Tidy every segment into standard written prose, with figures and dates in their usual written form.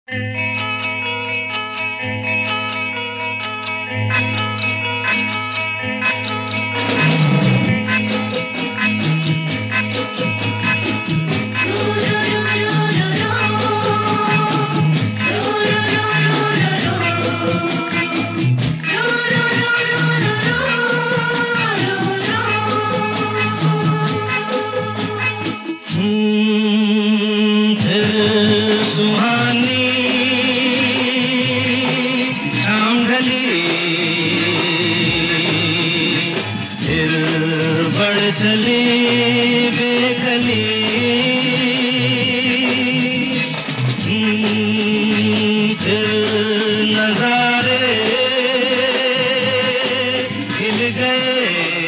चली बेखली फिर नजारे खिल गए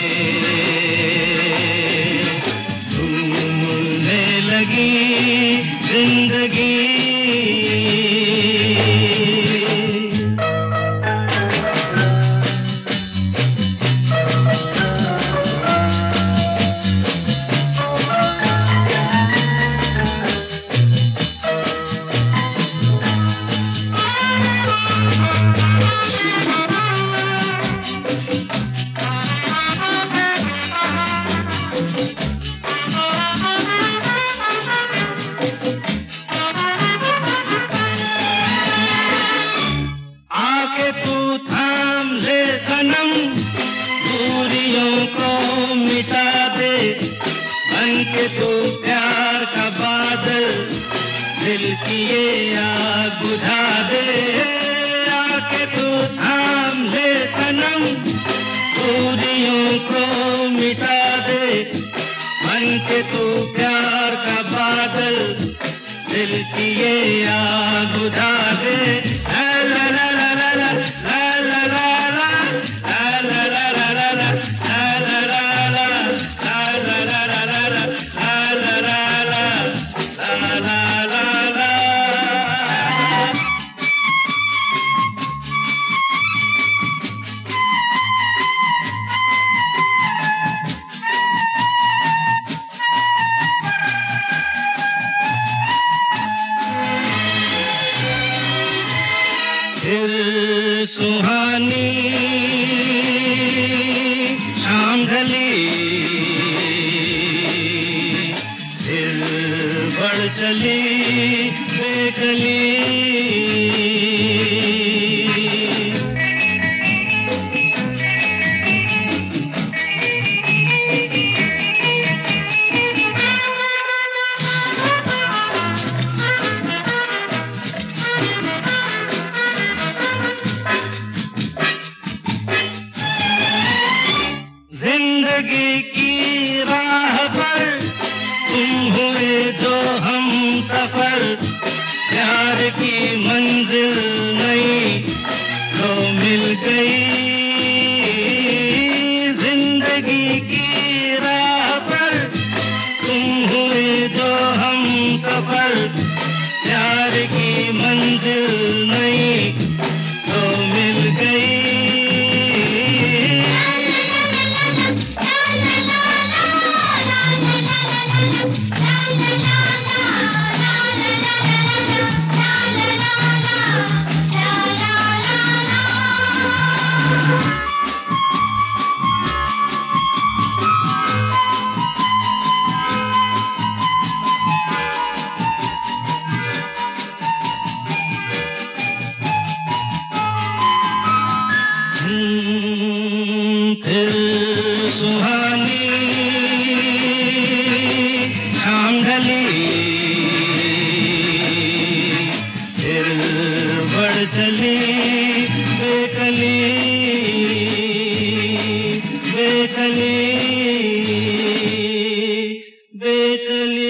झूमने लगी जिंदगी के तू प्यार का बादल दिल की ये आग बुझा दे आके तू थाम ले सनम दूरियों को मिटा दे मन के तू प्यार का बादल दिल की ये आग बुझा दे ला ला ला ला ला ला ला ला फिर सुहानी शाम ढली फिर बढ़ चली बेकली जिंदगी की राह पर तुम हुए जो हम सफर प्यार की मंजिल नहीं तो मिल गई जिंदगी की राह पर तुम हुए जो हम सफर प्यार की मंजिल नहीं तो मिल गई फिर सुहानी शाम ढली फिर बढ़ चली बेकली बेकली बेकली